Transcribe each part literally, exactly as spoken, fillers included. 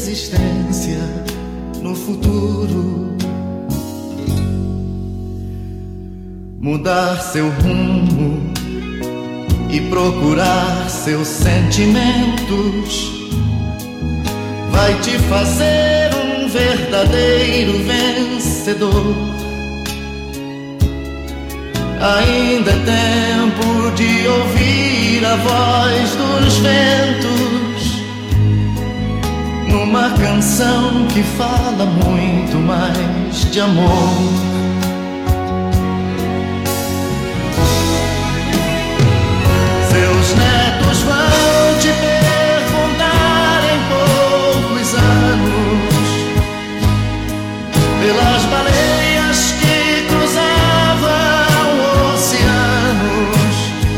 existência no futuro. Mudar seu rumo e procurar seus sentimentos vai te fazer um verdadeiro vencedor. Ainda é tempo de ouvir a voz dos ventos numa canção que fala muito mais de amor. Seus netos vão te perguntar em poucos anos pelas baleias que cruzavam oceanos.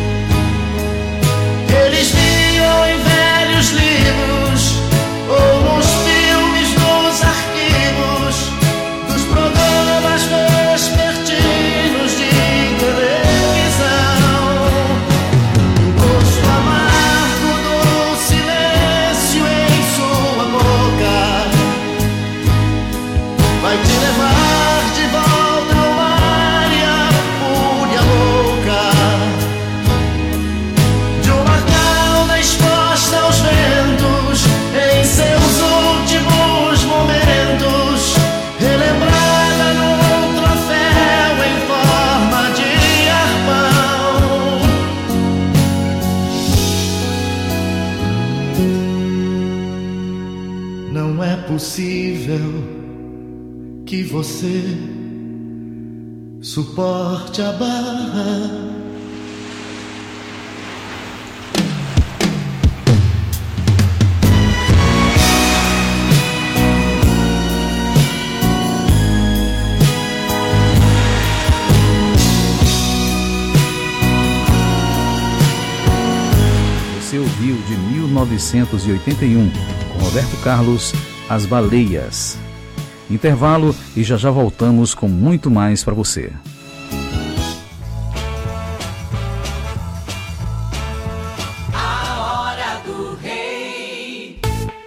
Eles viam em velhos livros ou nos filmes dos arquivos dos programas vespertinos de televisão. O gosto amargo do silêncio em sua boca vai te levar de volta ao mar e à fúria louca de uma cauda exposta aos ventos em seus últimos momentos, relembrada num troféu em forma de arpão. Não é possível que você suporte a barra. Você ouviu de mil novecentos e oitenta e um, com Roberto Carlos, As Baleias. Intervalo e já já voltamos com muito mais para você. A hora do rei.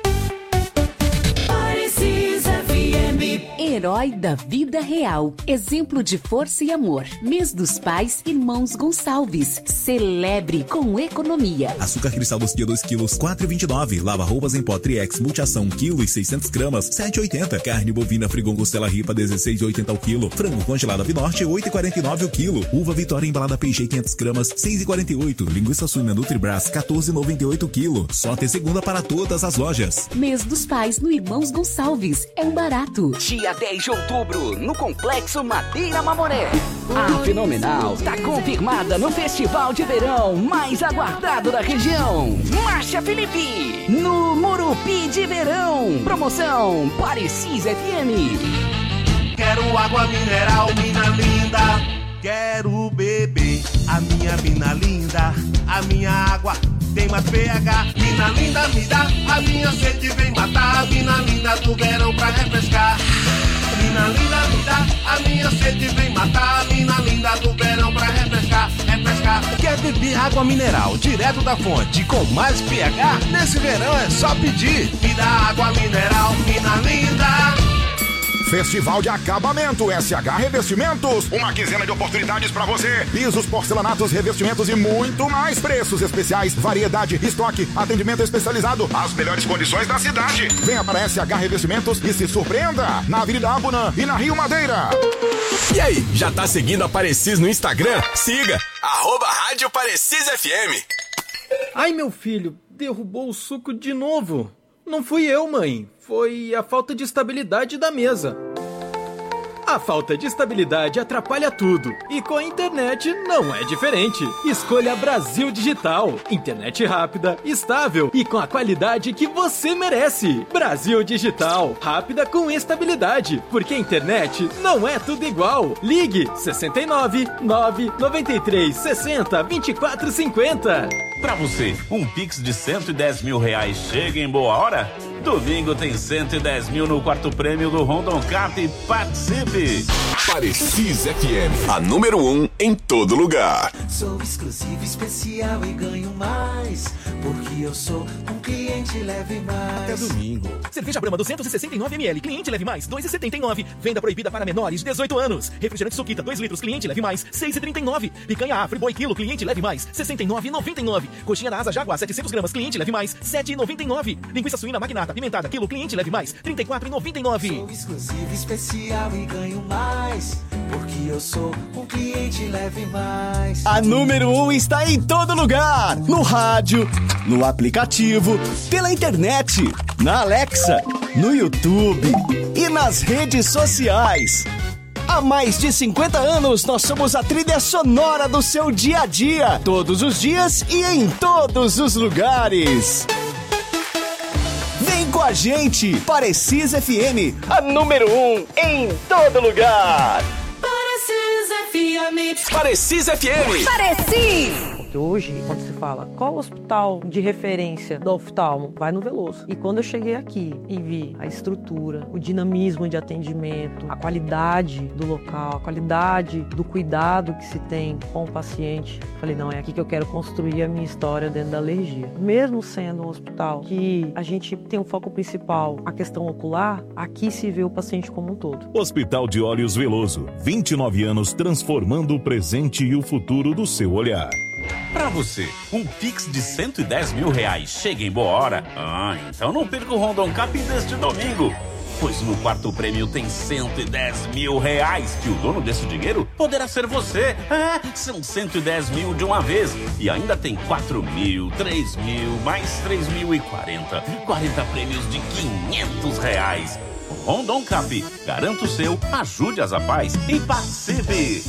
Precisa F M. Herói da vida real. Exemplo de força e amor. Mês dos Pais, Irmãos Gonçalves. Celebre com economia. Açúcar cristal doce dia dois quilos, quatro reais e vinte e nove centavos. Lava roupas em pó Triex multiação, um quilo e seiscentas gramas, sete reais e oitenta centavos. Carne bovina Frigon costela ripa, dezesseis reais e oitenta centavos o quilo. Frango congelado Avinorte, oito reais e quarenta e nove centavos o quilo. Uva Vitória embalada P G quinhentas gramas, seis reais e quarenta e oito centavos. Linguiça suína Nutribras, quatorze reais e noventa e oito centavos o quilo. Só até segunda para todas as lojas. Mês dos Pais no Irmãos Gonçalves. É um barato. Dia dez de outubro, no Complexo Madeira Mamoré. A Fenomenal tá confirmada no Festival de Verão mais aguardado da região. Márcia Felipe, no Murupi de Verão. Promoção Parecis F M. Quero água mineral, mina linda. Quero beber a minha mina linda. A minha água tem mais pH. Mina linda, me dá. A minha sede vem matar. A mina linda do verão pra refrescar. Mina linda, me dá. A minha sede vem matar. A mina linda do verão pra refrescar, refrescar. Quer beber água mineral direto da fonte com mais pH? Nesse verão é só pedir. Me dá água mineral, mina linda. Festival de Acabamento S H Revestimentos. Uma quinzena de oportunidades para você. Pisos, porcelanatos, revestimentos e muito mais. Preços especiais, variedade, estoque, atendimento especializado. As melhores condições da cidade. Venha para S H Revestimentos e se surpreenda. Na Avenida Abuna e na Rio Madeira. E aí, já tá seguindo a Parecis no Instagram? Siga, arroba Rádio Parecis F M. Ai, meu filho, derrubou o suco de novo. Não fui eu, mãe. Foi a falta de estabilidade da mesa. A falta de estabilidade atrapalha tudo. E com a internet não é diferente. Escolha Brasil Digital. Internet rápida, estável e com a qualidade que você merece. Brasil Digital. Rápida com estabilidade. Porque a internet não é tudo igual. Ligue sessenta e nove, nove noventa e três, sessenta, vinte e quatro cinquenta. Pra você, um Pix de cento e dez mil reais chega em boa hora? Domingo tem cento e dez mil no quarto prêmio do Rondon Cap. Participe! Parecis F M, a número um em todo lugar. Sou exclusivo, especial e ganho mais, porque eu sou um cliente leve mais. Até domingo. Cerveja Brahma duzentos e sessenta e nove mililitros, cliente leve mais, dois reais e setenta e nove centavos. Venda proibida para menores de dezoito anos. Refrigerante Suquita, dois litros, cliente leve mais, seis reais e trinta e nove centavos. Picanha Afro Boi quilo, cliente leve mais, sessenta e nove reais e noventa e nove centavos. Coxinha da Asa Jaguar, setecentos gramas, cliente leve mais, sete reais e noventa e nove centavos. Linguiça suína magnata, pimentada, quilo, cliente leve mais, trinta e quatro reais e noventa e nove centavos. Sou exclusivo, especial e ganho mais, porque eu sou um cliente leve mais. A número um está em todo lugar. No rádio, no aplicativo, pela internet, na Alexa, no YouTube e nas redes sociais. Há mais de cinquenta anos, nós somos a trilha sonora do seu dia a dia. Todos os dias e em todos os lugares. Vem com a gente, Parecis F M, a número um em todo lugar. Parecis F M. Parecis F M. Parecis! Porque hoje, quando se fala qual hospital de referência do oftalmo, vai no Veloso. E quando eu cheguei aqui e vi a estrutura, o dinamismo de atendimento, a qualidade do local, a qualidade do cuidado que se tem com o paciente, falei, não, é aqui que eu quero construir a minha história dentro da alergia. Mesmo sendo um hospital que a gente tem um foco principal, a questão ocular, aqui se vê o paciente como um todo. Hospital de Olhos Veloso, vinte e nove anos transformando o presente e o futuro do seu olhar. Pra você, um Pix de cento e dez mil reais chega em boa hora? Ah, então não perca o Rondon Cap deste domingo. Pois no quarto prêmio tem cento e dez mil reais, que o dono desse dinheiro poderá ser você. Ah, são cento e dez mil de uma vez. E ainda tem quatro mil, três mil, mais três mil e quarenta. quarenta prêmios de quinhentos reais. Rondon Cap, garanta o seu, ajude as apais e participe.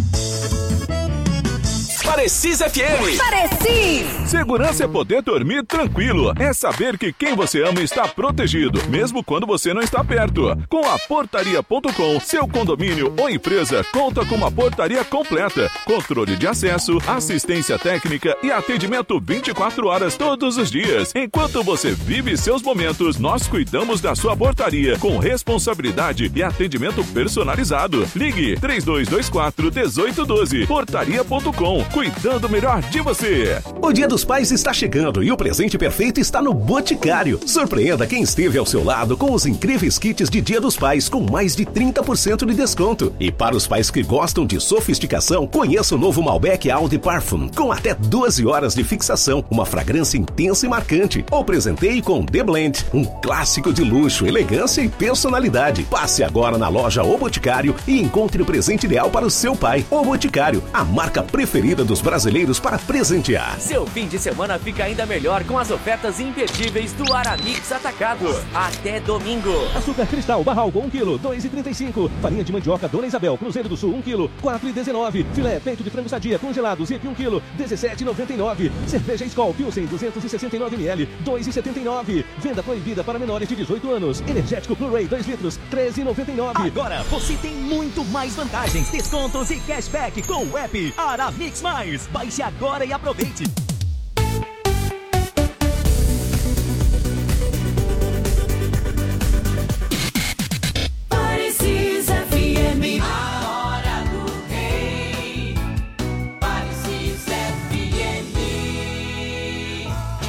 Parecis F M. Parecis! Segurança é poder dormir tranquilo. É saber que quem você ama está protegido, mesmo quando você não está perto. Com a portaria ponto com, seu condomínio ou empresa conta com uma portaria completa, controle de acesso, assistência técnica e atendimento vinte e quatro horas todos os dias. Enquanto você vive seus momentos, nós cuidamos da sua portaria com responsabilidade e atendimento personalizado. Ligue três dois dois quatro, um oito um dois. portaria ponto com. Cuidando melhor de você. O Dia dos Pais está chegando e o presente perfeito está no Boticário. Surpreenda quem esteve ao seu lado com os incríveis kits de Dia dos Pais com mais de trinta por cento de desconto. E para os pais que gostam de sofisticação, conheça o novo Malbec Eau de Parfum com até doze horas de fixação, uma fragrância intensa e marcante. Ou presenteie com The Blend, um clássico de luxo, elegância e personalidade. Passe agora na loja O Boticário e encontre o presente ideal para o seu pai. O Boticário, a marca preferida dos brasileiros para presentear. Seu fim de semana fica ainda melhor com as ofertas imperdíveis do Aramix Atacado. Até domingo. Açúcar Cristal Barral com um quilo, dois reais e trinta e cinco centavos. Farinha de mandioca Dona Isabel, Cruzeiro do Sul, um quilo, quatro reais e dezenove centavos. Filé, peito de frango sadia congelado, Zip um quilo, dezessete reais e noventa e nove centavos. Cerveja Skol Pilsen, duzentos e sessenta e nove mililitros, dois reais e setenta e nove centavos. Venda proibida para menores de dezoito anos. Energético Blu-ray, dois litros, treze reais e noventa e nove centavos. Agora você tem muito mais vantagens, descontos e cashback com o app Aramix Mais. Baixe agora e aproveite. Parecis F M. A hora do rei. Parecis F M.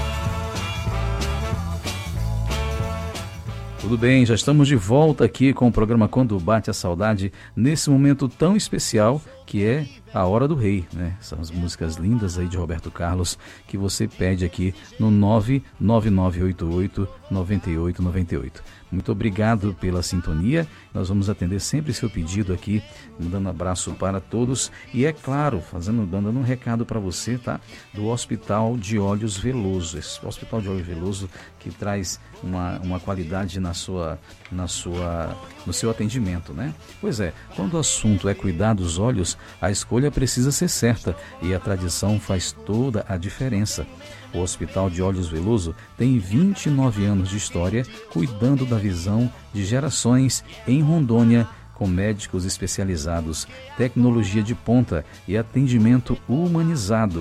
Tudo bem, já estamos de volta aqui com o programa Quando Bate a Saudade, nesse momento tão especial que é a Hora do Rei, né? Essas músicas lindas aí de Roberto Carlos que você pede aqui no nove nove nove oito oito, nove oito nove oito. Muito obrigado pela sintonia. Nós vamos atender sempre seu pedido aqui, dando abraço para todos e, é claro, fazendo, dando um recado para você, tá? Do Hospital de Olhos Veloso. Esse Hospital de Olhos Veloso que traz uma, uma qualidade na sua, na sua, no seu atendimento, né? Pois é, quando o assunto é cuidar dos olhos, a escolha precisa ser certa e a tradição faz toda a diferença. O Hospital de Olhos Veloso tem vinte e nove anos de história cuidando da visão de gerações em Rondônia, com médicos especializados, tecnologia de ponta e atendimento humanizado.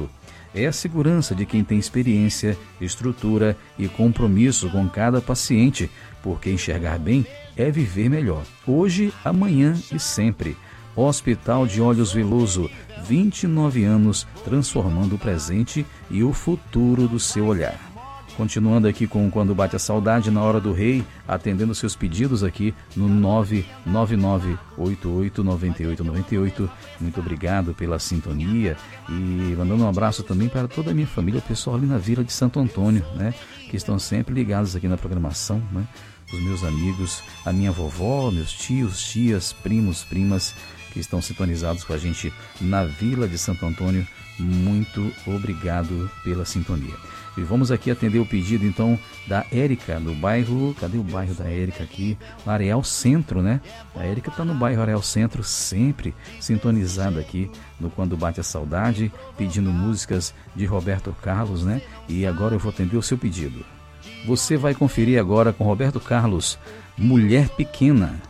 é a segurança de quem tem experiência, estrutura e compromisso com cada paciente, porque enxergar bem é viver melhor, hoje, amanhã e sempre. Hospital de Olhos Veloso, vinte e nove anos, transformando o presente e o futuro do seu olhar. Continuando aqui com Quando Bate a Saudade, na Hora do Rei, atendendo seus pedidos aqui no nove nove nove oito oito nove oito nove oito. Muito obrigado pela sintonia e mandando um abraço também para toda a minha família, o pessoal ali na Vila de Santo Antônio, né, que estão sempre ligados aqui na programação, né, os meus amigos, a minha vovó, meus tios, tias, primos, primas, que estão sintonizados com a gente na Vila de Santo Antônio. Muito obrigado pela sintonia. E vamos aqui atender o pedido, então, da Érica, do bairro... Cadê o bairro da Érica aqui? No Areal Centro, né? A Érica está no bairro Areal Centro, sempre sintonizada aqui no Quando Bate a Saudade, pedindo músicas de Roberto Carlos, né? E agora eu vou atender o seu pedido. Você vai conferir agora com Roberto Carlos, Mulher Pequena.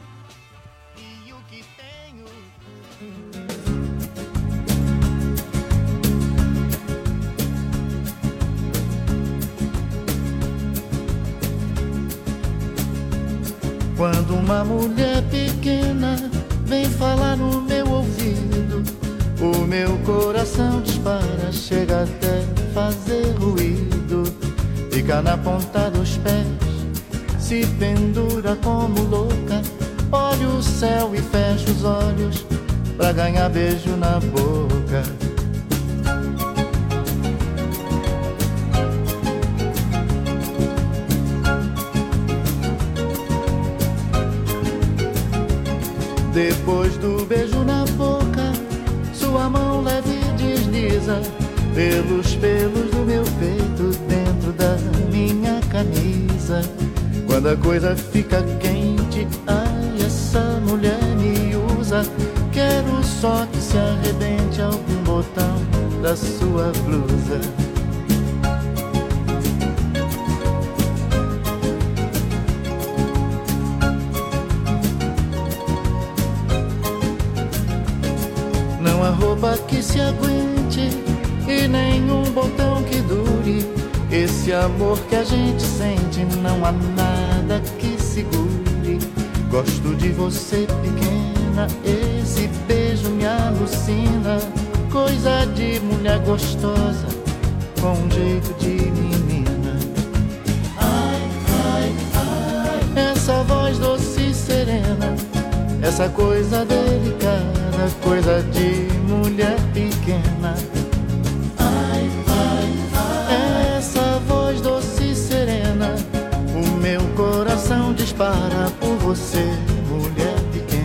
Quando uma mulher pequena vem falar no meu ouvido, o meu coração dispara, chega até fazer ruído. Fica na ponta dos pés, se pendura como louca. Olha o céu e fecha os olhos pra ganhar beijo na boca. Depois do beijo na boca, sua mão leve desliza pelos pelos do meu peito, dentro da minha camisa. Quando a coisa fica quente, ai, essa mulher me usa. Quero só que se arrebente algum botão da sua blusa. Não há roupa que se aguente e nenhum botão que dure esse amor que a gente sente. Não há nada que segure. Gosto de você pequena, esse beijo me alucina. Coisa de mulher gostosa, com um jeito de menina. Ai, ai, ai, essa voz doce e serena, essa coisa delicada, coisa de mulher pequena. Ai, ai, ai, essa voz doce e serena, o meu coração dispara por você, mulher pequena.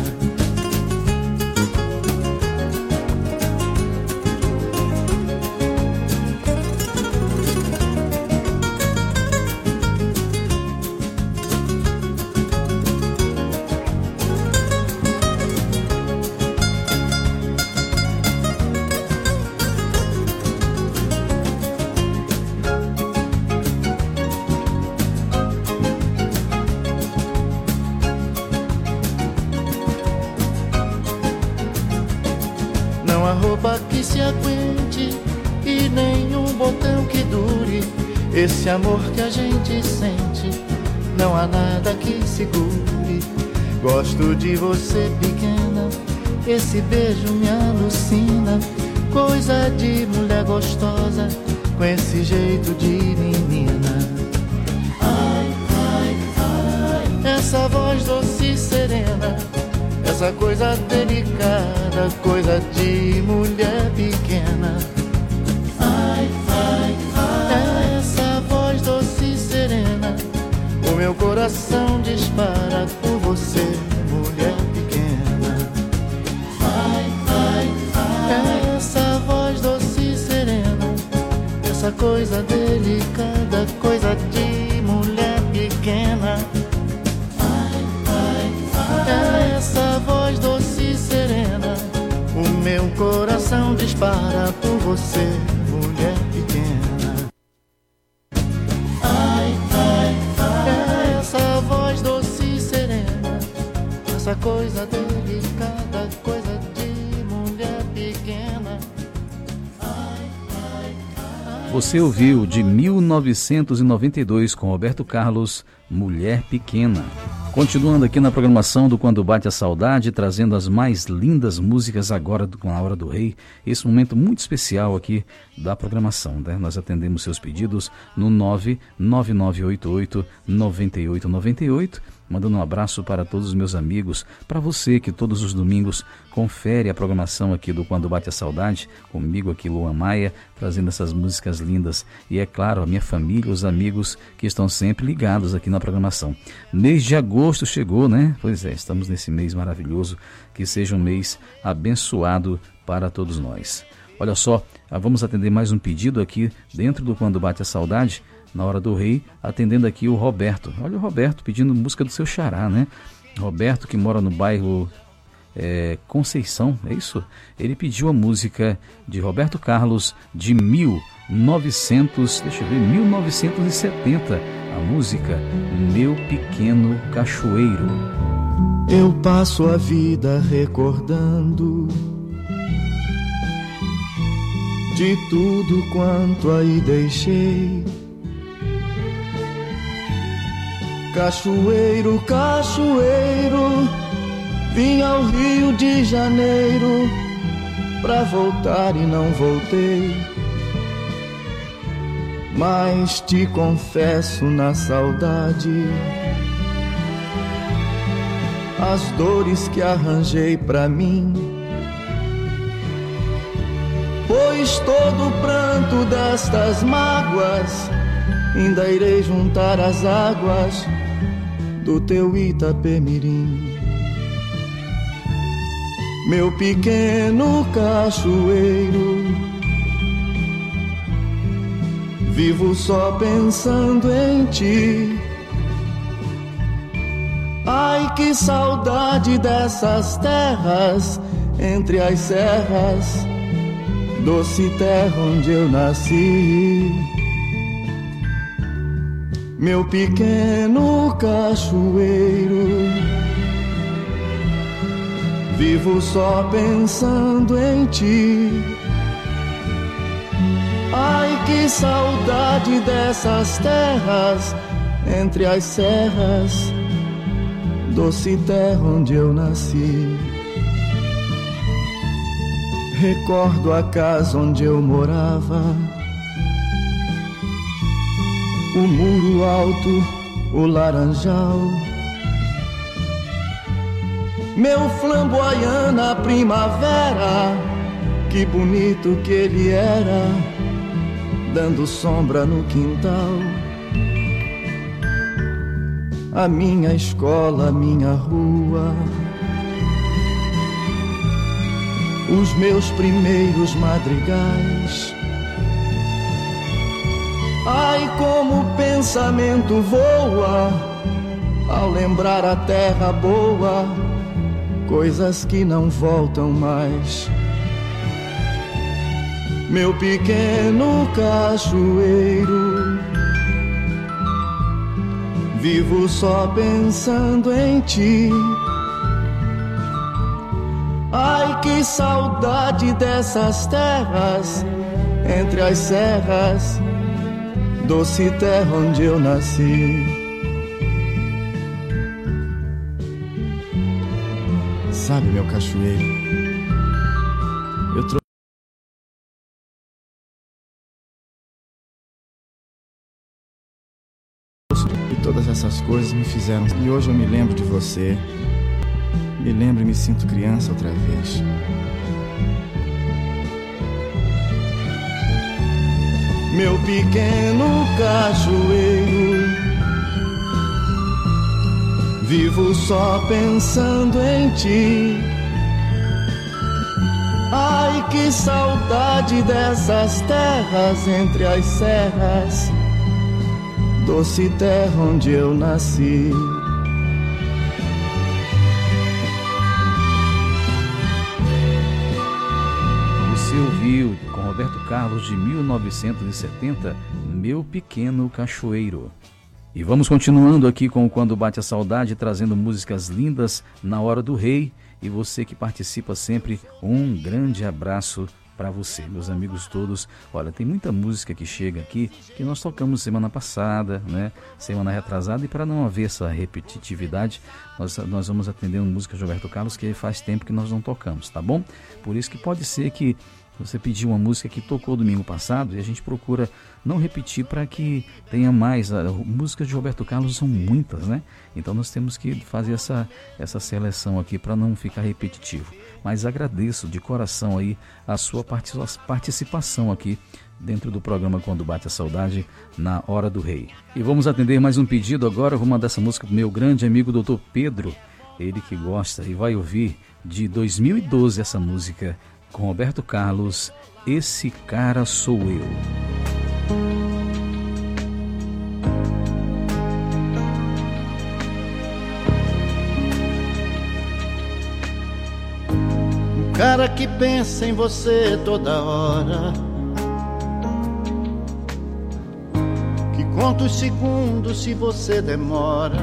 Roupa que se aguente e nenhum botão que dure esse amor que a gente sente. Não há nada que segure. Gosto de você pequena, esse beijo me alucina. Coisa de mulher gostosa, com esse jeito de menina. Ai, ai, ai, essa voz doce e serena, essa coisa delicada, coisa de mulher pequena. Ai, ai, ai, essa voz doce e serena, o meu coração dispara por você, mulher pequena. Ai, ai, ai, essa voz doce e serena, essa coisa delicada, coisa de mulher pequena. Essa voz doce e serena, o meu coração dispara por você, mulher pequena. Ai, ai, ai, essa voz doce e serena, essa coisa delicada, coisa de mulher pequena. Ai, ai, Você ouviu de mil novecentos e noventa e dois com Roberto Carlos, Mulher Pequena. Continuando aqui na programação do Quando Bate a Saudade, trazendo as mais lindas músicas agora com a Hora do Rei. Esse momento muito especial aqui da programação, né? Nós atendemos seus pedidos no nove nove nove oito oito nove oito nove oito. Mandando um abraço para todos os meus amigos, para você que todos os domingos confere a programação aqui do Quando Bate a Saudade, comigo aqui, Luan Maia, trazendo essas músicas lindas. E é claro, a minha família, os amigos que estão sempre ligados aqui na programação. Mês de agosto chegou, né? Pois é, estamos nesse mês maravilhoso, que seja um mês abençoado para todos nós. Olha só, vamos atender mais um pedido aqui dentro do Quando Bate a Saudade, na Hora do Rei, atendendo aqui o Roberto. Olha o Roberto pedindo música do seu xará, né? Roberto, que mora no bairro é, Conceição, é isso? Ele pediu a música de Roberto Carlos de mil novecentos, deixa eu ver, mil novecentos e setenta, a música Meu Pequeno Cachoeiro. Eu passo a vida recordando de tudo quanto aí deixei. Cachoeiro, cachoeiro, vim ao Rio de Janeiro pra voltar e não voltei. Mas te confesso na saudade as dores que arranjei pra mim. Pois todo o pranto destas mágoas ainda irei juntar as águas do teu Itapemirim. Meu pequeno cachoeiro, vivo só pensando em ti. Ai, que saudade dessas terras entre as serras, doce terra onde eu nasci. Meu pequeno cachoeiro, vivo só pensando em ti. Ai, que saudade dessas terras entre as serras, doce terra onde eu nasci. Recordo a casa onde eu morava, o muro alto, o laranjal, meu flamboyant na primavera, que bonito que ele era, dando sombra no quintal. A minha escola, a minha rua, os meus primeiros madrigais. Ai, como o pensamento voa ao lembrar a terra boa, coisas que não voltam mais. Meu pequeno cachoeiro, vivo só pensando em ti. Ai, que saudade dessas terras entre as serras, doce terra onde eu nasci. Sabe, meu cachoeiro, eu trouxe e todas essas coisas me fizeram. E hoje eu me lembro de você, me lembro e me sinto criança outra vez. Meu pequeno cachoeiro, vivo só pensando em ti. Ai, que saudade dessas terras entre as serras, doce terra onde eu nasci. Você ouviu com Roberto Carlos de mil novecentos e setenta, Meu Pequeno Cachoeiro. E vamos continuando aqui com o Quando Bate a Saudade, trazendo músicas lindas na Hora do Rei. E você que participa sempre, um grande abraço para você, meus amigos todos. Olha, tem muita música que chega aqui que nós tocamos semana passada, né? Semana retrasada, e para não haver essa repetitividade, nós, nós vamos atendendo música de Roberto Carlos que faz tempo que nós não tocamos, tá bom? Por isso que pode ser que você pediu uma música que tocou domingo passado e a gente procura não repetir para que tenha mais. A, músicas de Roberto Carlos são muitas, né? Então nós temos que fazer essa, essa seleção aqui para não ficar repetitivo. Mas agradeço de coração aí a sua participação aqui dentro do programa Quando Bate a Saudade, na Hora do Rei. E vamos atender mais um pedido agora. Eu vou mandar essa música para o meu grande amigo doutor Pedro, ele que gosta e vai ouvir de dois mil e doze essa música, com Roberto Carlos, Esse Cara Sou Eu. Um cara que pensa em você toda hora, que conta os segundos se você demora,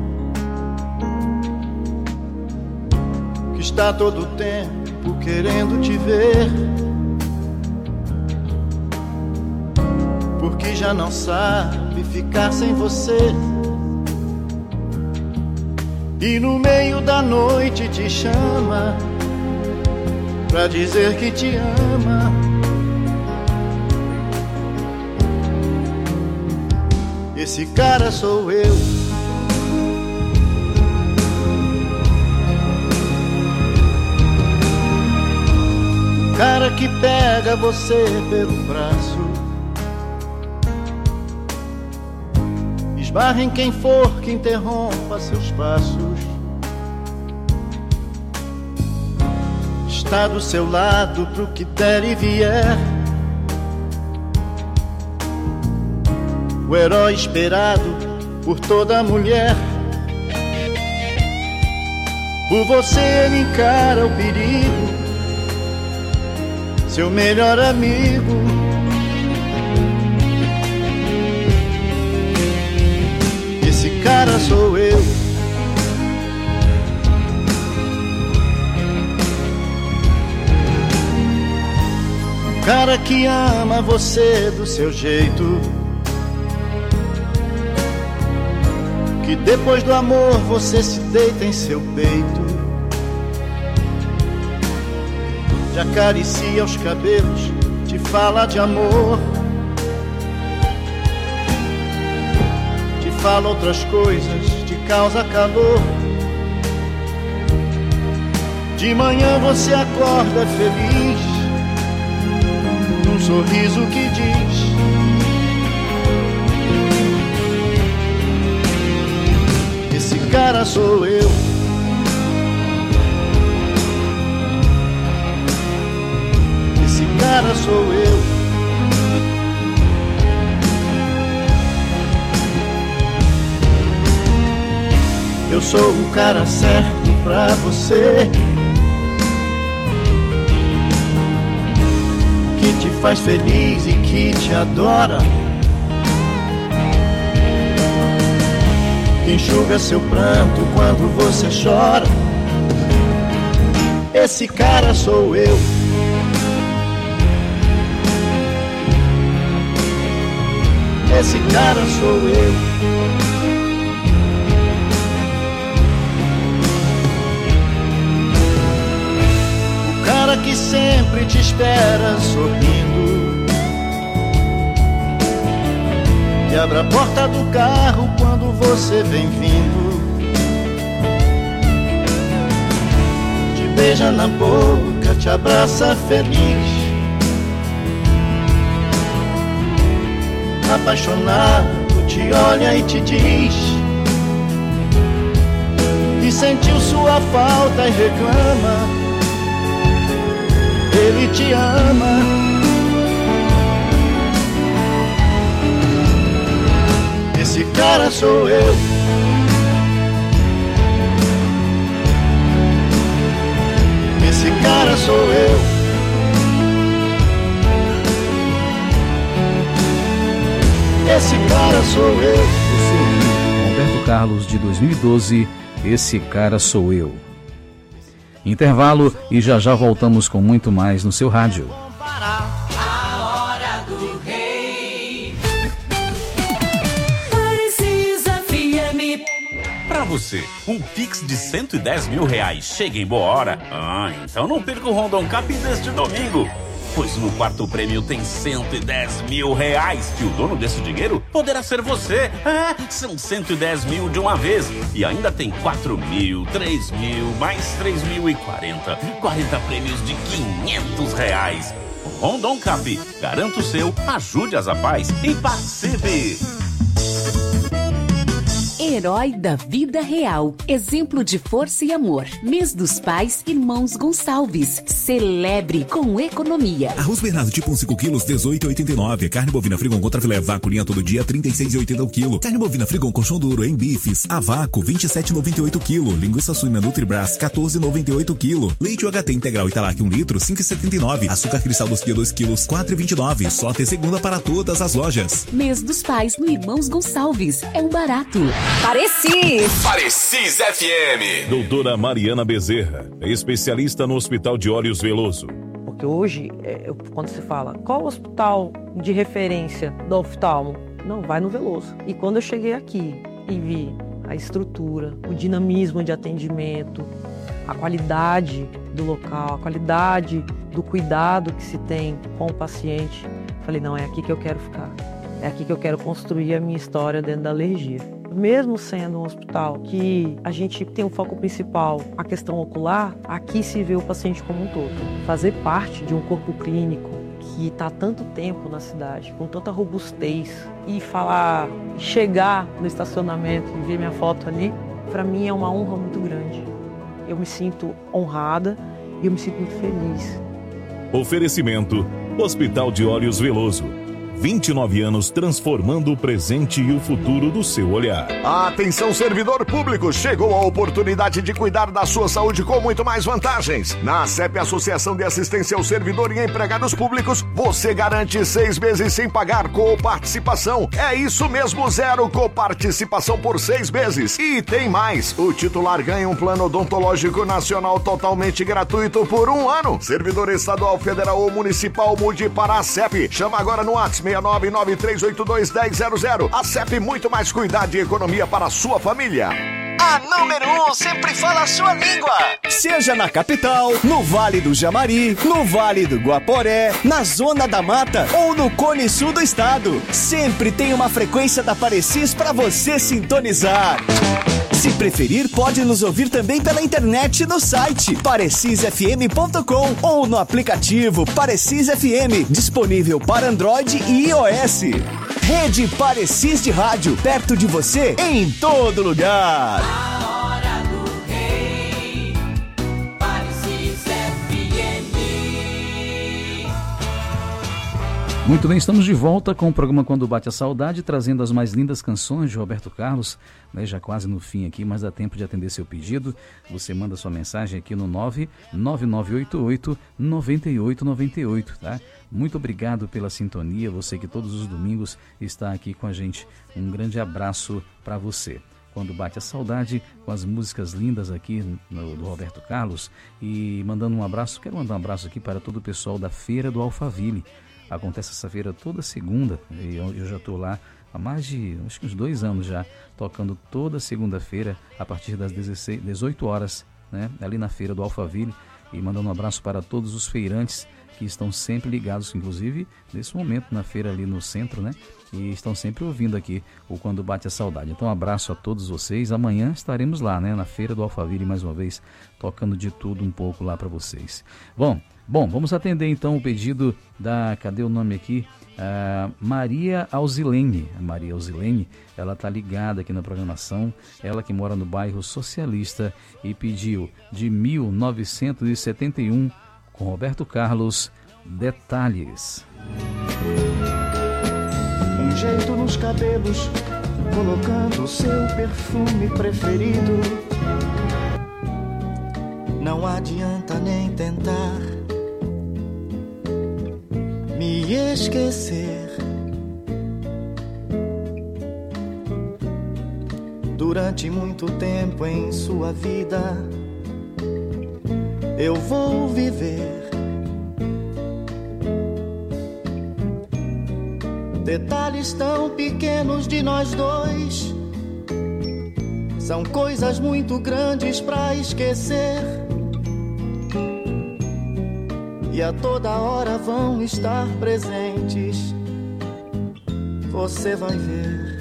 que está todo o tempo querendo te ver, porque já não sabe ficar sem você, e no meio da noite te chama pra dizer que te ama. Esse cara sou eu. Cara que pega você pelo braço, esbarra em quem for que interrompa seus passos, está do seu lado pro que der e vier, o herói esperado por toda mulher. Por você ele encara o perigo, seu melhor amigo. Esse cara sou eu. Um cara que ama você do seu jeito, que depois do amor você se deita em seu peito, te acaricia os cabelos, te fala de amor, te fala outras coisas, te causa calor. De manhã você acorda feliz, num sorriso que diz: esse cara sou eu. Cara sou eu. Eu sou o cara certo pra você, que te faz feliz e que te adora, que enxuga seu pranto quando você chora. Esse cara sou eu. Esse cara sou eu. O cara que sempre te espera sorrindo, que abre a porta do carro quando você vem vindo, te beija na boca, te abraça feliz, apaixonado, te olha e te diz que sentiu sua falta e reclama. Ele te ama. Esse cara sou eu. Esse cara sou eu. Esse cara sou eu. Roberto Carlos, de dois mil e doze, Esse Cara Sou Eu. Intervalo e já já voltamos com muito mais no seu rádio. você. Um Pix de cento e dez mil reais chega em boa hora? Ah, então não perca o Rondon Cap deste domingo. Pois no quarto prêmio tem cento e dez mil reais, que o dono desse dinheiro poderá ser você. Ah, são cento e dez mil de uma vez. E ainda tem quatro mil, três mil, mais três mil e quarenta. quarenta prêmios de quinhentos reais. Rondon Cap, garanta o seu, ajude as apais e participe. Herói da vida real. Exemplo de força e amor. Mês dos Pais, Irmãos Gonçalves. Celebre com economia. Arroz Bernardo tipo cinco quilos, dezoito reais e oitenta e nove centavos. Carne bovina Frigon contra filé vácuo linha todo dia, trinta e seis reais e oitenta centavos o quilo. Carne bovina Frigon colchão duro em bifes, a vácuo, vinte e sete reais e noventa e oito centavos o quilo. Linguiça suína Nutribras, quatorze reais e noventa e oito centavos o quilo. Leite U H T integral Italac um litro, cinco reais e setenta e nove centavos. Açúcar cristal dos dia dois quilos, quatro reais e vinte e nove centavos. Só até segunda para todas as lojas. Mês dos Pais no Irmãos Gonçalves. É um barato. Parecis. Parecis F M. Doutora Mariana Bezerra, especialista no Hospital de Olhos Veloso. Porque hoje, é, eu, quando se fala qual hospital de referência do oftalmo, não, vai no Veloso. E quando eu cheguei aqui e vi a estrutura, o dinamismo de atendimento, a qualidade do local, a qualidade do cuidado que se tem com o paciente, falei, não, é aqui que eu quero ficar. É aqui que eu quero construir a minha história dentro da alergia. Mesmo sendo um hospital que a gente tem um foco principal, a questão ocular, aqui se vê o paciente como um todo. Fazer parte de um corpo clínico que está há tanto tempo na cidade, com tanta robustez, e falar, chegar no estacionamento e ver minha foto ali, para mim é uma honra muito grande. Eu me sinto honrada e eu me sinto muito feliz. Oferecimento: Hospital de Olhos Veloso. vinte e nove anos transformando o presente e o futuro do seu olhar. Atenção, servidor público, chegou a oportunidade de cuidar da sua saúde com muito mais vantagens. Na ACEP, Associação de Assistência ao Servidor e Empregados Públicos, você garante seis meses sem pagar coparticipação. É isso mesmo, zero coparticipação por seis meses. E tem mais, o titular ganha um plano odontológico nacional totalmente gratuito por um ano. Servidor estadual, federal ou municipal, mude para a ACEP. Chama agora no WhatsApp seis nove nove três oito dois um zero zero zero. A ACEP, muito mais cuidado e economia para a sua família. A número um sempre fala a sua língua. Seja na capital, no Vale do Jamari, no Vale do Guaporé, na Zona da Mata ou no Cone Sul do estado, sempre tem uma frequência da Parecis para você sintonizar. Se preferir, pode nos ouvir também pela internet no site parecis f m ponto com ou no aplicativo Parecis F M, disponível para Android e iOS. Rede Parecis de rádio, perto de você, em todo lugar. A hora do rei, Parecis F M. Muito bem, estamos de volta com o programa Quando Bate a Saudade, trazendo as mais lindas canções de Roberto Carlos, né, já quase no fim aqui, mas dá tempo de atender seu pedido. Você manda sua mensagem aqui no nove nove nove oito oito nove oito nove oito, tá? Muito obrigado pela sintonia, você que todos os domingos está aqui com a gente. Um grande abraço para você. Quando Bate a Saudade, com as músicas lindas aqui no, do Roberto Carlos. E mandando um abraço, quero mandar um abraço aqui para todo o pessoal da Feira do Alphaville. Acontece essa feira toda segunda, e eu, eu já estou lá há mais de, acho que uns dois anos já, tocando toda segunda-feira, a partir das dezesseis, dezoito horas, né, ali na Feira do Alphaville, e mandando um abraço para todos os feirantes que estão sempre ligados, inclusive nesse momento na feira ali no centro, né, e estão sempre ouvindo aqui o Quando Bate a Saudade. Então um abraço a todos vocês, amanhã estaremos lá, né, na Feira do Alphaville mais uma vez, tocando de tudo um pouco lá para vocês. Bom, Bom, vamos atender então o pedido da, cadê o nome aqui? Uh, Maria Alzilene. A Maria Alzilene, ela tá ligada aqui na programação, ela que mora no bairro Socialista e pediu de mil novecentos e setenta e um, com Roberto Carlos, Detalhes. Um jeito nos cabelos, colocando seu perfume preferido. Não adianta nem tentar me esquecer. Durante muito tempo em sua vida eu vou viver detalhes tão pequenos de nós dois, São coisas muito grandes pra esquecer, e a toda hora vão estar presentes. Você vai ver.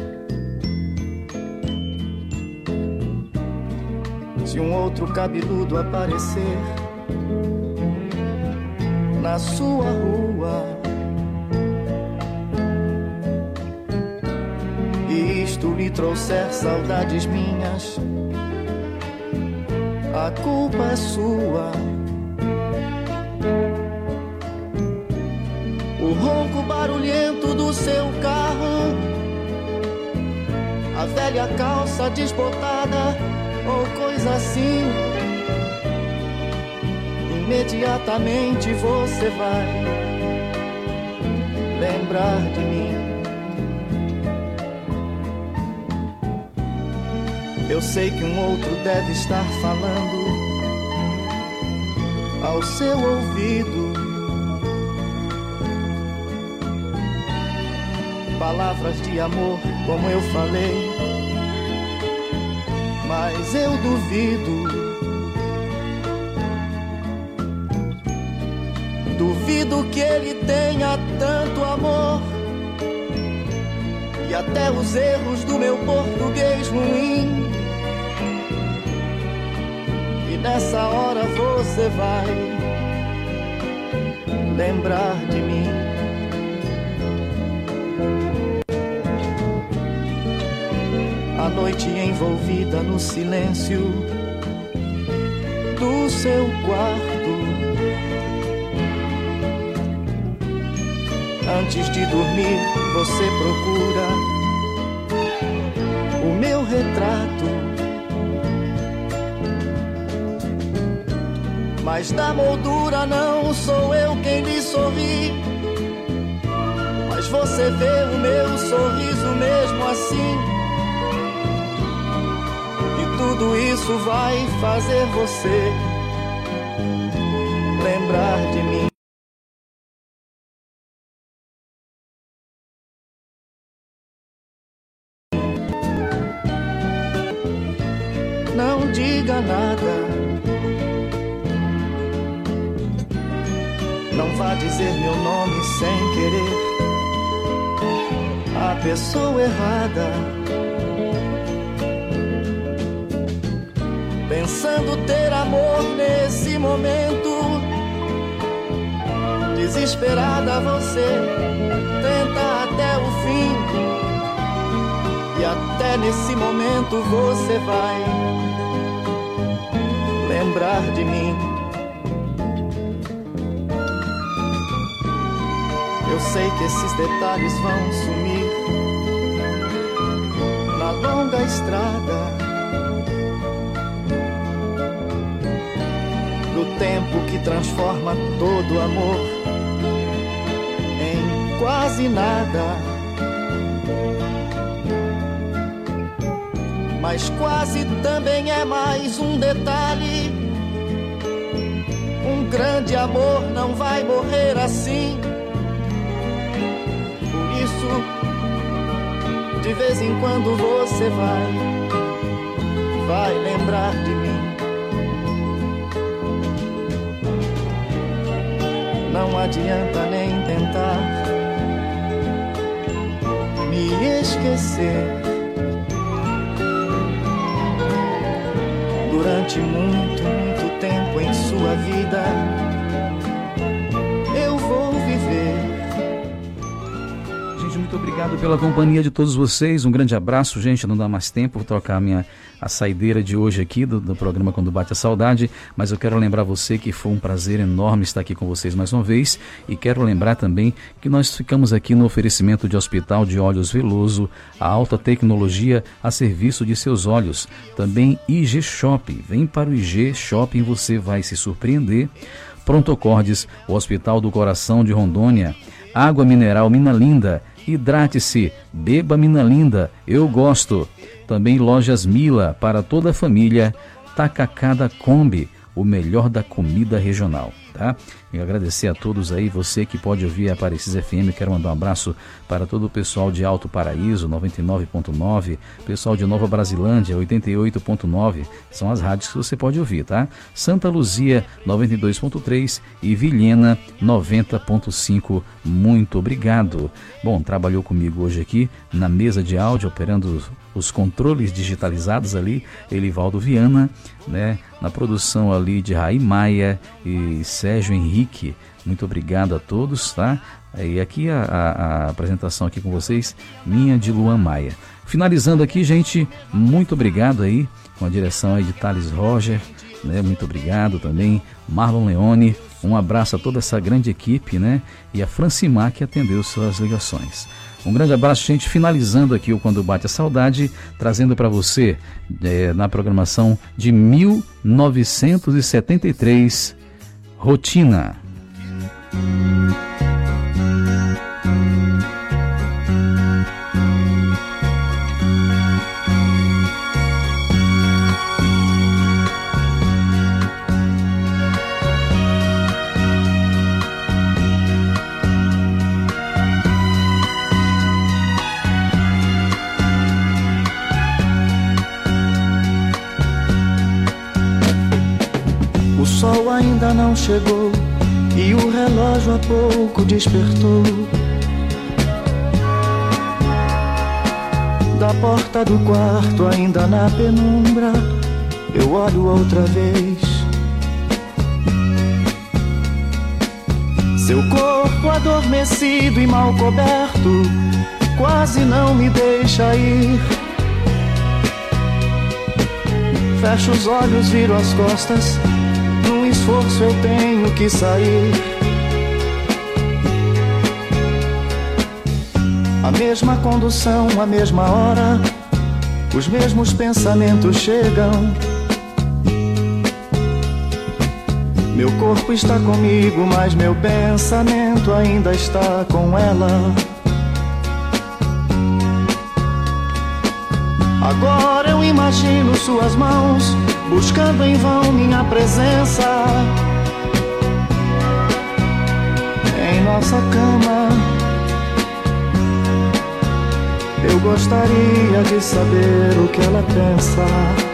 Se um outro cabeludo aparecer na sua rua e isto lhe trouxer saudades minhas, a culpa é sua. O ronco barulhento do seu carro, a velha calça desbotada ou coisa assim, imediatamente você vai lembrar de mim. Eu sei que um outro deve estar falando ao seu ouvido palavras de amor, como eu falei, mas eu duvido. Duvido que ele tenha tanto amor, e até os erros do meu português ruim. E nessa hora você vai lembrar de mim. A noite envolvida no silêncio do seu quarto, antes de dormir você procura o meu retrato, mas da moldura não sou eu quem lhe sorri, mas você vê o meu sorriso mesmo assim. Tudo isso vai fazer você lembrar de mim. Não diga nada, não vá dizer meu nome sem querer a pessoa errada. Pensando ter amor nesse momento, desesperada você tenta até o fim, e até nesse momento você vai lembrar de mim. Eu sei que esses detalhes vão sumir na longa estrada do tempo que transforma todo amor em quase nada. Mas quase também é mais um detalhe. Um grande amor não vai morrer assim. Por isso, de vez em quando você vai, vai lembrar de mim. Não adianta nem tentar me esquecer. Durante muito, muito tempo em sua vida, eu vou viver. Gente, muito obrigado pela companhia de todos vocês. Um grande abraço, gente. Não dá mais tempo, vou trocar a minha a saideira de hoje aqui do, do programa Quando Bate a Saudade, mas eu quero lembrar você que foi um prazer enorme estar aqui com vocês mais uma vez, e quero lembrar também que nós ficamos aqui no oferecimento de Hospital de Olhos Veloso, a alta tecnologia a serviço de seus olhos. Também I G Shopping, vem para o I G Shopping, você vai se surpreender. Prontocordes, o Hospital do Coração de Rondônia. Água mineral Mina Linda, hidrate-se, beba Mina Linda, eu gosto. Também Lojas Mila, para toda a família. Tacacada Kombi, o melhor da comida regional. tá? E agradecer a todos aí, você que pode ouvir a Aparecida F M, quero mandar um abraço para todo o pessoal de Alto Paraíso, noventa e nove ponto nove, pessoal de Nova Brasilândia, oitenta e oito ponto nove, são as rádios que você pode ouvir, tá? Santa Luzia, noventa e dois ponto três e Vilhena, noventa ponto cinco, muito obrigado. Bom, trabalhou comigo hoje aqui na mesa de áudio, operando os controles digitalizados ali, Elivaldo Viana, né? Na produção ali de Raí Maia e Sérgio Henrique, muito obrigado a todos, tá? E aqui a, a, a apresentação aqui com vocês, minha de Luan Maia. Finalizando aqui, gente, muito obrigado aí, com a direção aí de Thales Roger, né? Muito obrigado também, Marlon Leone, um abraço a toda essa grande equipe, né? E a Francimar que atendeu suas ligações. Um grande abraço, gente, finalizando aqui o Quando Bate a Saudade, trazendo para você é, na programação de mil novecentos e setenta e três, Rotina. O sol ainda não chegou e o relógio há pouco despertou. Da porta do quarto ainda na penumbra eu olho outra vez. Seu corpo adormecido e mal coberto quase não me deixa ir. Fecho os olhos, viro as costas, num esforço eu tenho que sair. A mesma condução, a mesma hora, os mesmos pensamentos chegam. Meu corpo está comigo, mas meu pensamento ainda está com ela. Agora eu imagino suas mãos buscando em vão minha presença em nossa cama. Eu gostaria de saber o que ela pensa.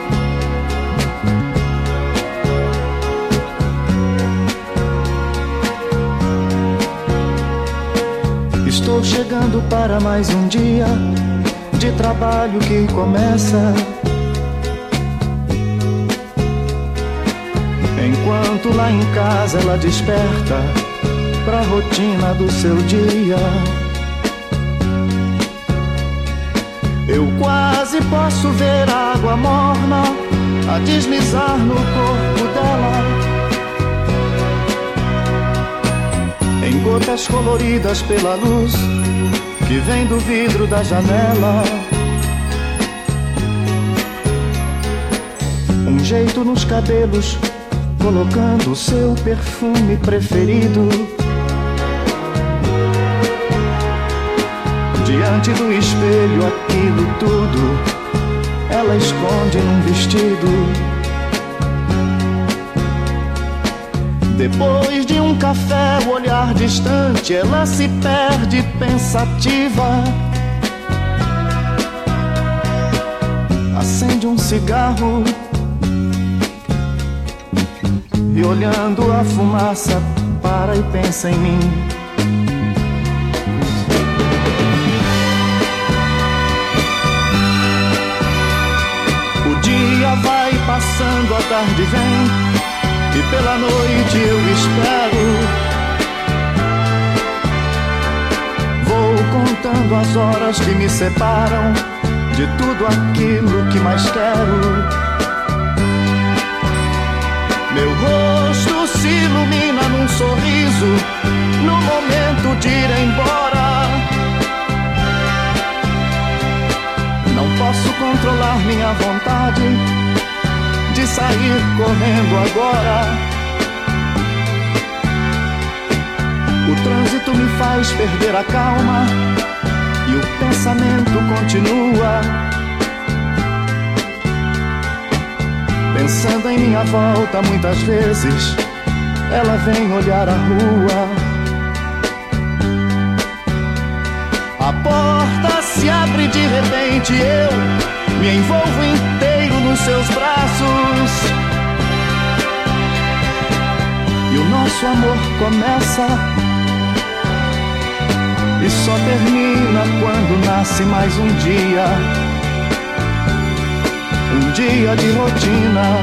Estou chegando para mais um dia de trabalho que começa. Enquanto lá em casa ela desperta pra rotina do seu dia. Eu quase posso ver a água morna a deslizar no corpo dela, em gotas coloridas pela luz que vem do vidro da janela. Um jeito nos cabelos, colocando o seu perfume preferido. Diante do espelho, aquilo tudo ela esconde num vestido. Depois de um café, o olhar distante, ela se perde pensativa. Acende um cigarro e olhando a fumaça para e pensa em mim. O dia vai passando, a tarde vem e pela noite eu espero. Vou contando as horas que me separam de tudo aquilo que mais quero. Meu rosto se ilumina num sorriso no momento de ir embora. Não posso controlar minha vontade de sair correndo agora. O trânsito me faz perder a calma e o pensamento continua, pensando em minha volta muitas vezes. ela vem olhar a rua. A porta se abre de repente, eu me envolvo inteiro nos seus braços. E o nosso amor começa e só termina quando nasce mais um dia. Um dia de rotina,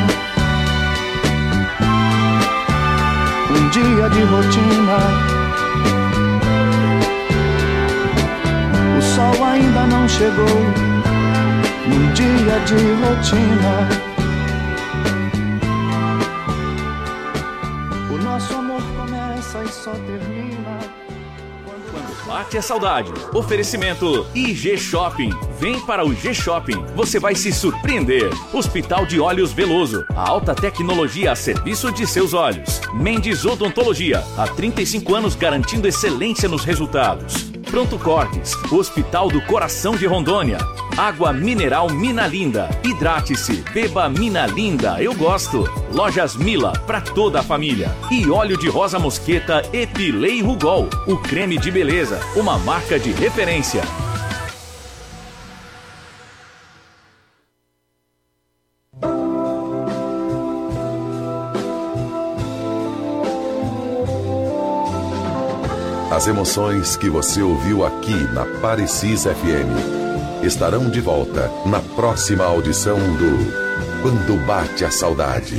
um dia de rotina. O sol ainda não chegou num dia de rotina. O nosso amor começa e só termina quando bate a saudade. Oferecimento I G Shopping. Vem para o G Shopping, você vai se surpreender. Hospital de Olhos Veloso, a alta tecnologia a serviço de seus olhos. Mendes Odontologia, há trinta e cinco anos garantindo excelência nos resultados. Pronto Cortes, Hospital do Coração de Rondônia. Água mineral Mina Linda. Hidrate-se, beba Mina Linda, eu gosto. Lojas Mila, para toda a família. E óleo de rosa mosqueta Epilei Rugol, o creme de beleza, uma marca de referência. As emoções que você ouviu aqui na Parecis F M estarão de volta na próxima audição do Quando Bate a Saudade.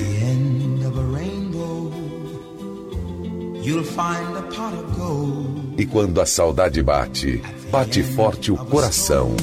E quando a saudade bate, bate forte o coração.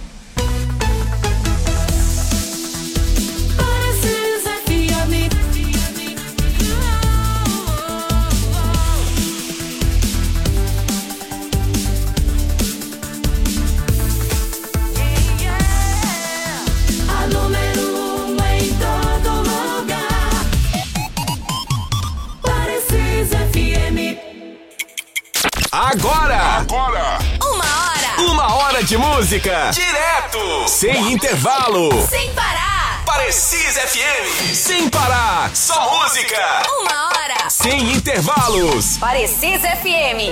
Agora! Agora! Uma hora! Uma hora de música! Direto! Sem intervalo! Sem parar! Parecis F M! Sem parar! Só música! Uma hora! Sem intervalos! Parecis F M!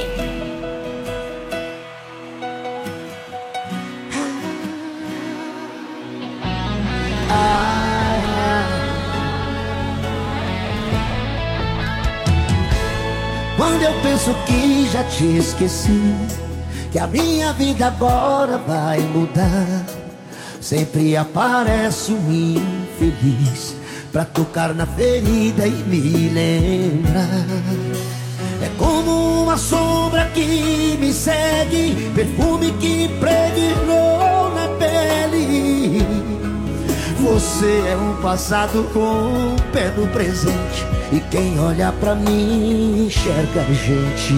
Quando eu penso que já te esqueci, que a minha vida agora vai mudar, sempre aparece um infeliz pra tocar na ferida e me lembrar. É como uma sombra que me segue, perfume que impregnou na pele. Você é um passado com um pé no presente, e quem olha pra mim enxerga a gente.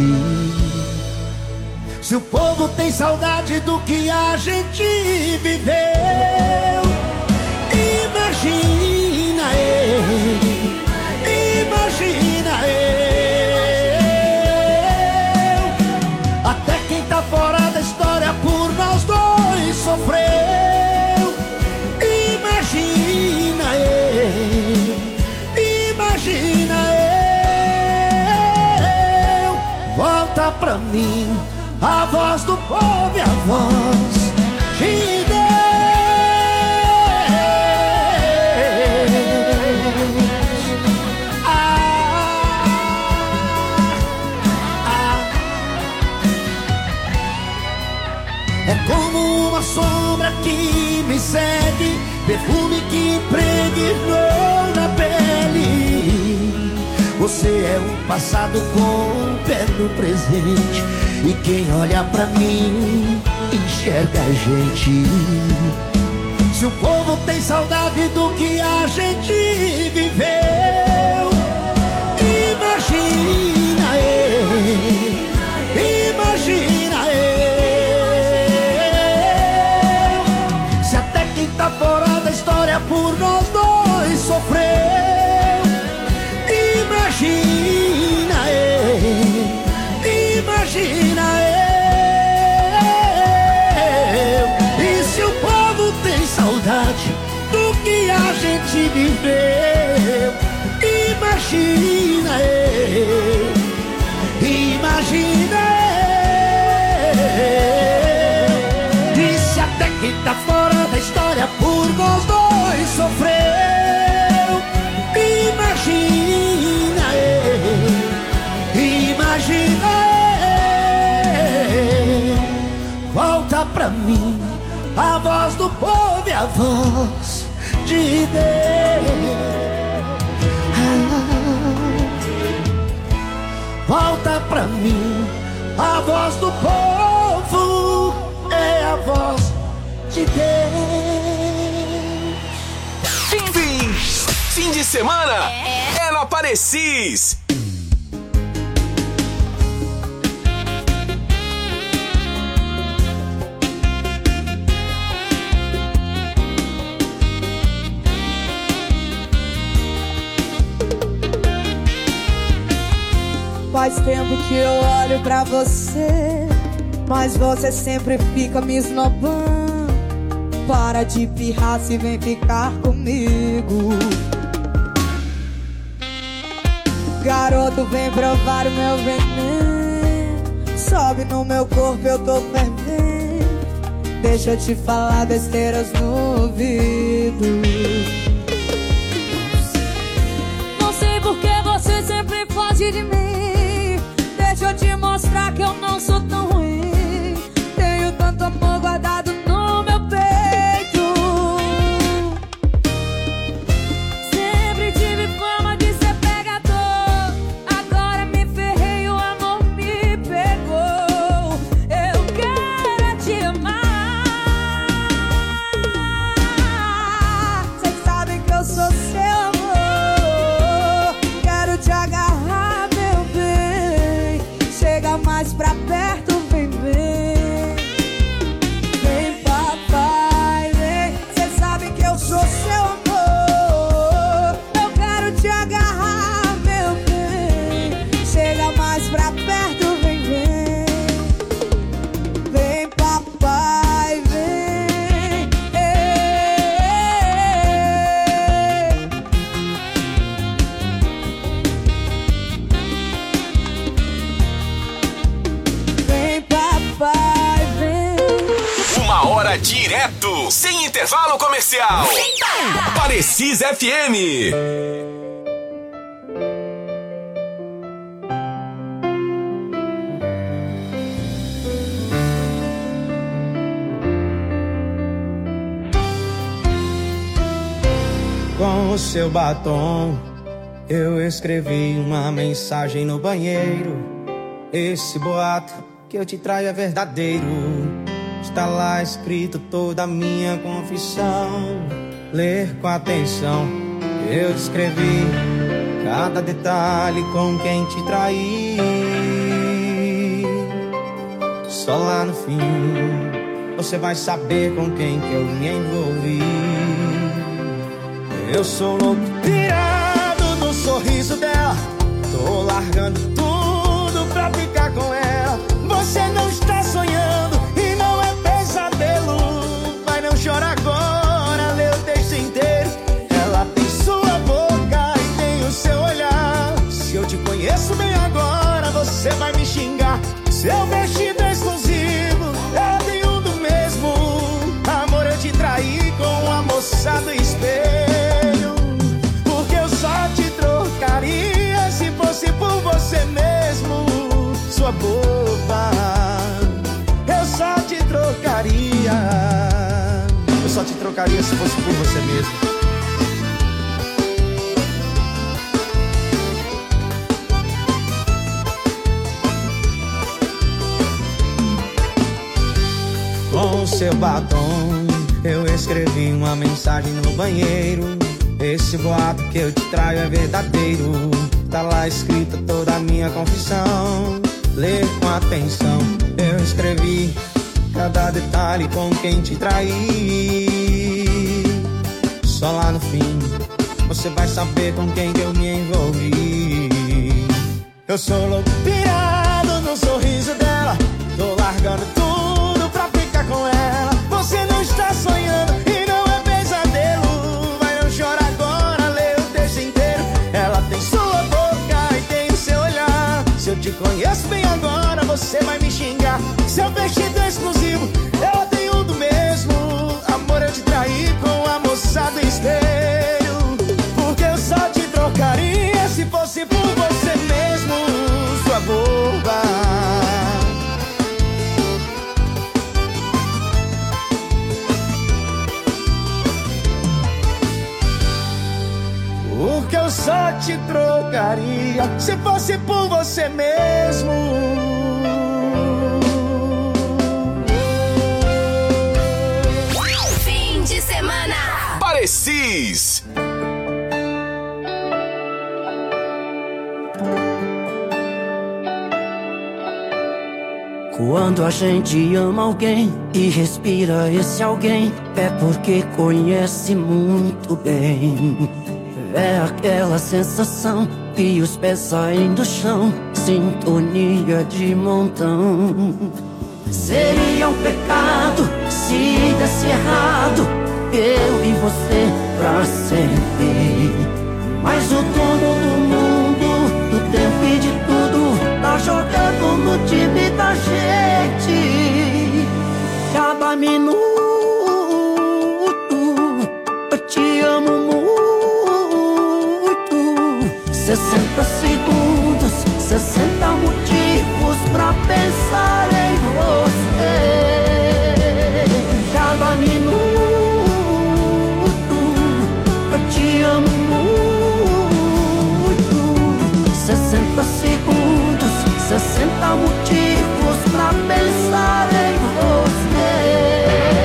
Se o povo tem saudade do que a gente viveu, imagina eu, imagina eu. Até quem tá fora da história por nós dois sofreu. Imagina eu, imagina eu. Volta pra mim a voz do povo e a voz de Deus. Ah, ah. É como uma sombra que me segue, perfume que impregnou na pele. Você é um passado com um pé no presente, e quem olha pra mim enxerga a gente. Se o povo tem saudade do que a gente viveu, imagina eu, imagina eu. Se até quem tá fora da história por nós dois sofreu, imagina eu, imagina eu. E se o povo tem saudade do que a gente viveu, nós dois sofreu. Imagina, imagina, volta pra mim a voz do povo e a voz de Deus. Volta pra mim a voz do povo, é a voz de Deus. Fim, fim, fim de semana é, é na Parecis. Faz tempo que eu olho pra você, mas você sempre fica me esnobando. Para de pirraça e vem ficar comigo. Garoto, vem provar o meu veneno. Sobe no meu corpo, eu tô fervendo. Deixa eu te falar besteiras no ouvido. Não sei por que você sempre foge de mim. Deixa eu te mostrar que eu não sou tão ruim. Tenho tanto amor guardado no meu peito. Sempre tive fama de ser pegador. Agora me ferrei e o amor me pegou. Eu quero te amar. Cê sabe que eu sou seu amor. Quero te agarrar, meu bem. Chega mais pra perto, vem, vem. Vem, papai, vem. Cê sabe que eu sou seu amor. Eu quero te agarrar, meu bem. Chega mais pra perto, vem, vem. Vem, papai, vem. Vem, papai, vem. Uma hora direto, sem intervalo comercial. Parecis F M. Com o seu batom, eu escrevi uma mensagem no banheiro. Esse boato que eu te traio é verdadeiro. Está lá escrito toda a minha confissão. Ler com atenção, eu descrevi cada detalhe com quem te traí. Só lá no fim você vai saber com quem que eu me envolvi. Eu sou louco, pirado no sorriso dela. Tô largando tudo pra ficar com ela. Você não está sonhando e não é pesadelo. Vai, não chora agora, lê o texto inteiro. Ela tem sua boca e tem o seu olhar. Se eu te conheço bem agora, você vai me xingar. Seu vestido é exclusivo, eu tenho do mesmo. Amor, eu te traí com a moça do espelho. Porque eu só te trocaria se fosse por você mesmo, sua boba. Eu só te trocaria. Eu só te trocaria se fosse por você mesmo. Com o seu batom, eu escrevi uma mensagem no banheiro. Esse boato que eu te traio é verdadeiro. Tá lá escrita toda a minha confissão. Lê com atenção, eu escrevi cada detalhe com quem te traí. Só lá no fim você vai saber com quem que eu me envolvi. Eu sou louco, pirado no sorriso dela. Tô largando tudo pra ficar com ela. Você não está sonhando e não é pesadelo. Vai, não chora agora, lê o texto inteiro. Ela tem sua boca e tem o seu olhar. Se eu te conheço bem agora, você vai me xingar. Seu vestido é exclusivo, ela tem um do mesmo. Amor, eu te traí com a moça fosse por você mesmo, sua boba. Porque eu só te trocaria se fosse por você mesmo. Fim de semana. Parecis. Quando a gente ama alguém e respira esse alguém, é porque conhece muito bem. É aquela sensação que os pés saem do chão, sintonia de montão. Seria um pecado se desse errado, eu e você pra sempre. Mas o dono do mundo, do tempo e de tudo, tá jogando no time da gente. Cada minuto eu te amo muito. Sessenta segundos, sessenta motivos pra pensar em você. Cada minuto eu te amo muito. Sessenta segundos, sessenta motivos pra pensar em você.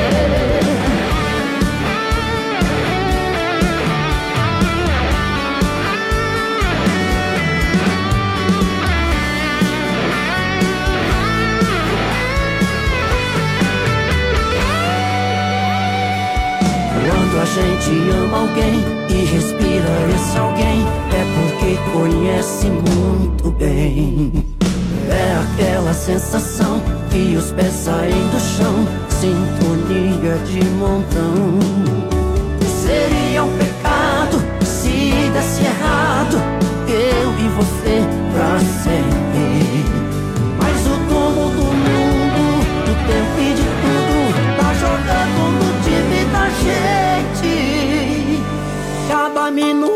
Quando a gente ama alguém e respira esse alguém, é porque conhece muito bem. É aquela sensação que os pés saem do chão, sintonia de montão. Seria um pecado se desse errado, eu e você pra sempre. Mas o dono do mundo, do tempo e de tudo, tá jogando no time da gente. Cada minuto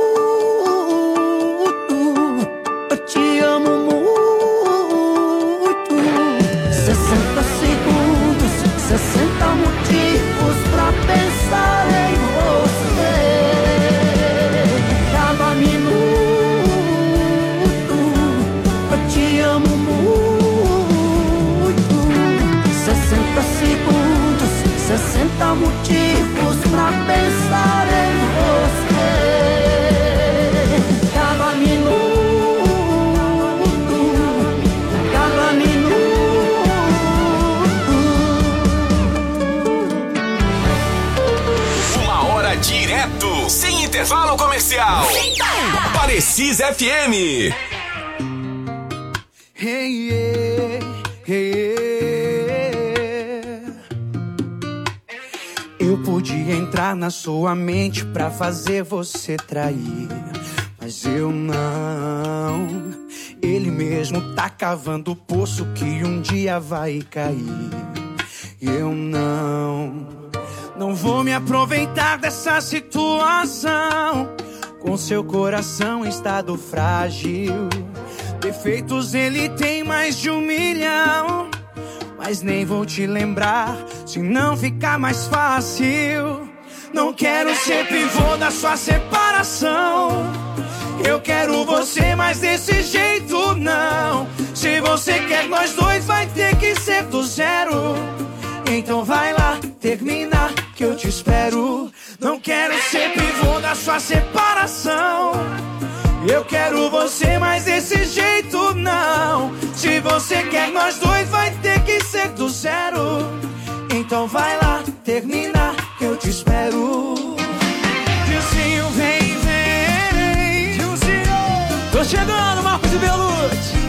eu te amo muito. Sessenta segundos, sessenta motivos pra pensar em você. Cada minuto eu te amo muito. Sessenta segundos, sessenta motivos pra pensar em você. Cada minuto, cada minuto. Uma hora direto, sem intervalo comercial. Parecis F M. Hey, yeah, hey, yeah. Eu podia entrar na sua mente pra fazer você trair, mas eu não. Ele mesmo tá cavando o poço que um dia vai cair. Eu não, não vou me aproveitar dessa situação, com seu coração em estado frágil. Defeitos ele tem mais de um milhão, mas nem vou te lembrar, se não ficar mais fácil. Não quero ser pivô da sua separação, eu quero você, mas desse jeito não. Se você quer nós dois, vai ter que ser do zero. Então vai lá, termina, que eu te espero. Não quero ser pivô da sua separação, eu quero você, mas desse jeito não. Se você quer nós dois, vai ter que ser do zero. Então vai lá, termina, que eu te espero. Gilzinho, vem, vem. Gilzinho, tô chegando, Marcos e Belucci.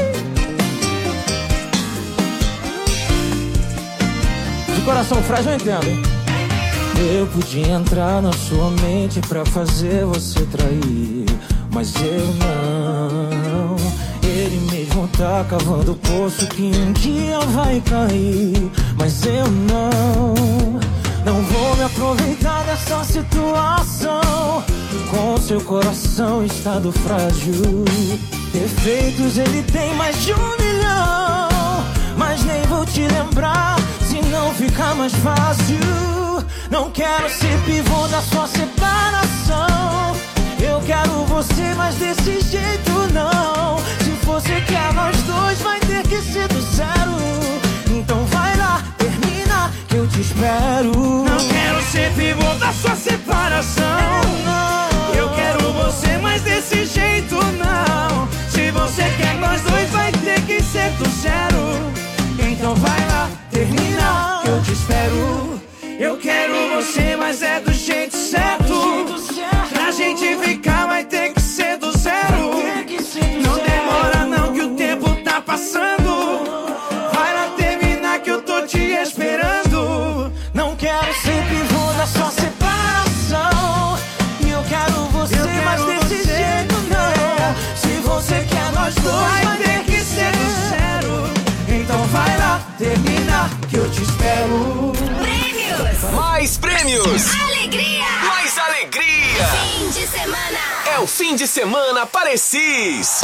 De coração frágil eu entendo. Eu podia entrar na sua mente pra fazer você trair, mas eu não. Ele mesmo tá cavando o poço que um dia vai cair, mas eu não. Não vou me aproveitar dessa situação, com seu coração estado frágil. Defeitos ele tem mais de um milhão, mas nem vou te lembrar se não ficar mais fácil. Não quero ser pivô da sua separação. Eu quero você, mas desse jeito não. Se você quer nós dois, vai ter que ser do zero. Então vai lá, termina, que eu te espero. Não quero ser pivô da sua separação. Eu quero você, mas desse jeito não. Se você quer nós dois, vai ter que ser do zero. Então vai lá, termina, que eu te espero. Eu quero você, mas é do jeito certo. Pra gente ficar vai ter que ser do zero. Não demora não que o tempo tá passando. Vai lá terminar que eu tô te esperando. Não quero ser pivô da sua separação. Eu quero você, eu quero mas desse você, jeito não. Se você quer nós dois, vai, vai ter que ser do zero. Então vai lá, termina que eu te espero. Prêmios! Mais prêmios! Alegria! Mais alegria! Fim de semana! É o fim de semana Parecis!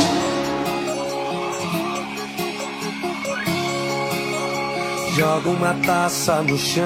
Joga uma taça no chão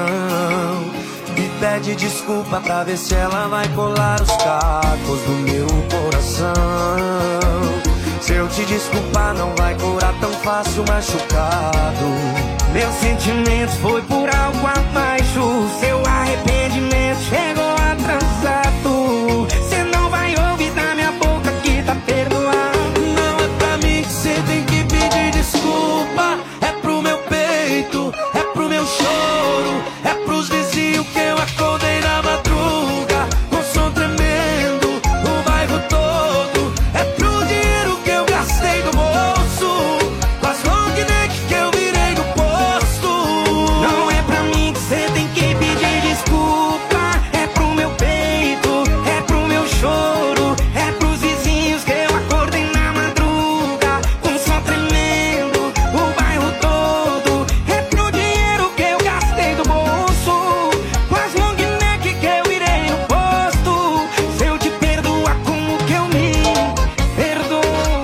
e pede desculpa pra ver se ela vai colar os cacos do meu coração. Se eu te desculpar não vai curar tão fácil machucado. Meu sentimento foi por algo abaixo. Seu arrependimento chegou atrasado. Cê não vai ouvir da minha boca que tá perdoado. Não é pra mim que cê tem que pedir desculpa. É pro meu peito, é pro meu choro, é pros vizinhos que eu acordei na madruga com som tremendo, o bairro todo. É pro dinheiro que eu gastei do bolso, com as long neck que eu virei no posto. Não é pra mim que cê tem que pedir desculpa. É pro meu peito, é pro meu choro, é pros vizinhos que eu acordei na madruga com som tremendo, o bairro todo. É pro dinheiro que eu gastei do bolso, com as long neck que eu virei no posto. Se eu te perdoar, como que eu me perdoo?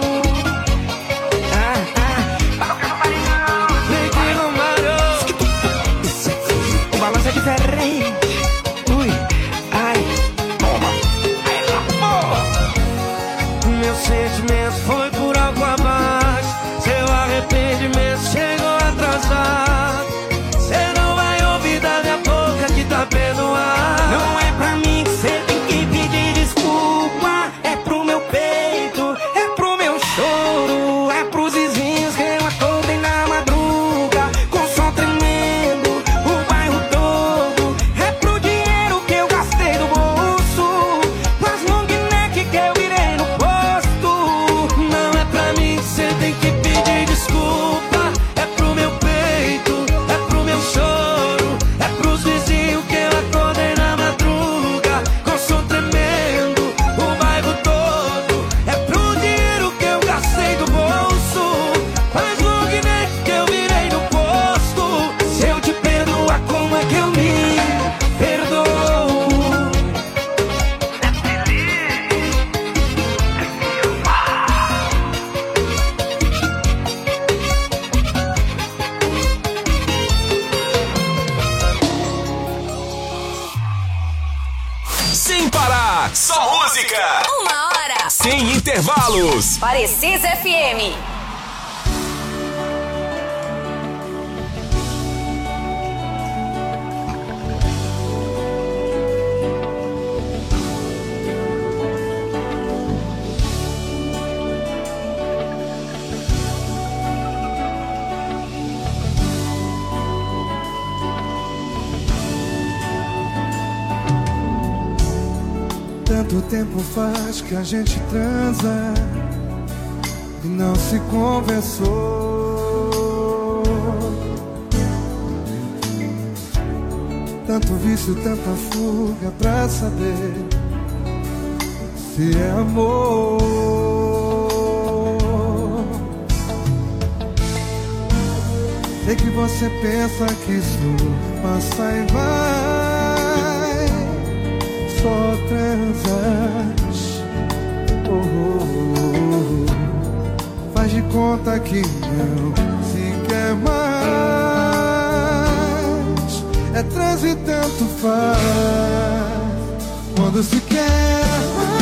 Ah, ah, Neguinho Mário. O balanço é diferente. Ui, ai, toma. Meu sentimento foi por algo abaixo. Seu arrependimento chegou atrasado. Cê não vai ouvir da minha boca que tá perdoado. Não é pra mim que cê tem que pedir desculpa. É pro meu peito, é pro meu choro, é pros vizinhos que eu acordei na madruga com som tremendo, o bairro todo. É pro dinheiro que eu gastei do bolso, com as long neck que eu virei no posto. Não é pra mim que cê tem que pedir desculpa. É pro meu peito, é pro meu choro, é pros vizinhos que eu acordei na madruga com som tremendo, o bairro todo. É pro dinheiro que eu gastei do bolso, com as long neck que eu virei no posto. Se eu te perdoar, como é que eu me perdoo? Sem parar, só música! Uma hora! Sem intervalos! Parecis F M. Tanto tempo faz que a gente transa e não se conversou. Tanto vício, tanta fuga pra saber se é amor. Sei que você pensa que isso passa e vai. só transas. Oh, oh, oh. Faz de conta que não se quer mais. É transe e tanto faz. Quando se quer mais.